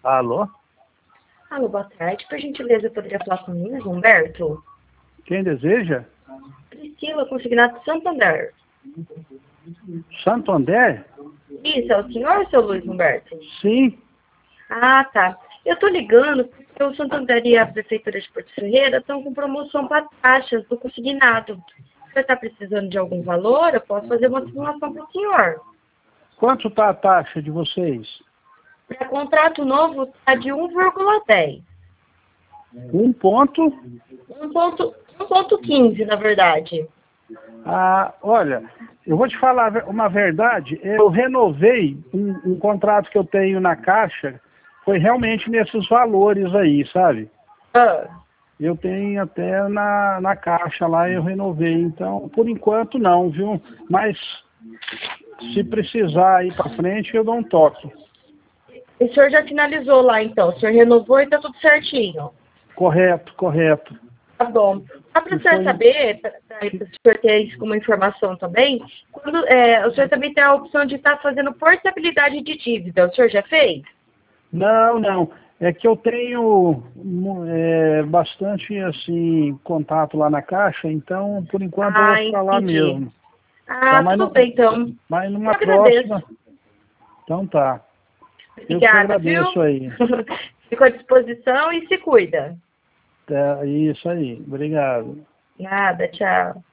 Alô? Alô, boa tarde. Por gentileza, eu poderia falar comigo, Humberto? Quem deseja? Priscila, consignado de Santander. Santo André? Isso, é o senhor, seu Luiz Humberto? Sim. Ah, tá. Eu tô ligando porque o Santander e a Prefeitura de Porto Ferreira estão com promoção para taxas do consignado. Se você está precisando de algum valor, eu posso fazer uma simulação para o senhor. Quanto está a taxa de vocês? Para contrato novo, está de 1,10. 1 ponto? 1,15, na verdade. Olha, eu vou te falar uma verdade. Eu renovei um contrato que eu tenho na Caixa, foi realmente nesses valores aí, sabe? Ah, Eu tenho até na Caixa lá, eu renovei. Então, por enquanto não, viu? Mas se precisar ir para frente, eu dou um toque. o senhor já finalizou lá, então. O senhor renovou e está tudo certinho. Correto, correto. Tá bom. Só para o senhor saber, para o senhor ter isso como informação também, o senhor também tem a opção de estar fazendo portabilidade de dívida. O senhor já fez? Não, não. É que eu tenho bastante assim contato lá na Caixa, então por enquanto eu vou ficar lá Entendi. mesmo. Tá? Ah, tudo bem, então. Mas Eu numa agradeço. próxima. Então tá. Eu que Obrigada, viu? agradeço aí. Fico à disposição e se cuida. É isso aí. Obrigado. Nada, tchau.